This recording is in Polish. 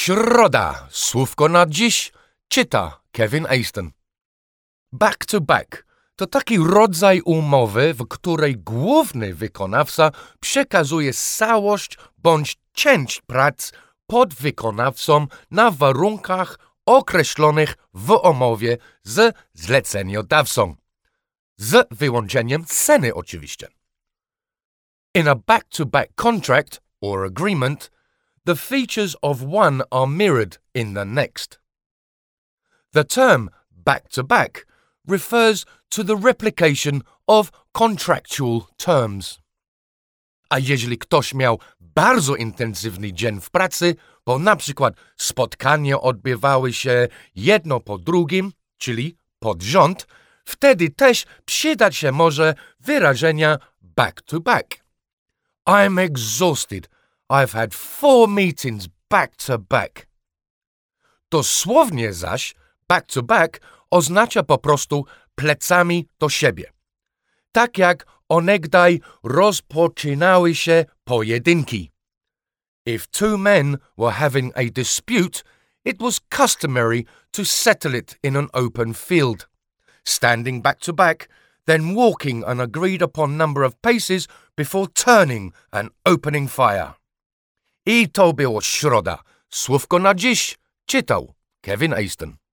Środa. Słówko na dziś czyta Kevin Aston. Back to back to taki rodzaj umowy, w której główny wykonawca przekazuje całość bądź część prac podwykonawcom na warunkach określonych w umowie z zleceniodawcą. Z wyłączeniem ceny oczywiście. In a back-to-back contract or agreement, the features of one are mirrored in the next. The term back-to-back refers to the replication of contractual terms. A jeżeli ktoś miał bardzo intensywny dzień w pracy, bo na przykład spotkania odbywały się jedno po drugim, czyli pod rząd, wtedy też przydać się może wyrażenia back-to-back. I'm exhausted. I've had 4 meetings back to back. Dosłownie zaś back to back oznacza po prostu plecami do siebie. Tak jak onegdaj rozpoczynały się pojedynki. If two men were having a dispute, it was customary to settle it in an open field, standing back to back, then walking an agreed upon number of paces before turning and opening fire. I to było środa. Słówko na dziś czytał Kevin Aston.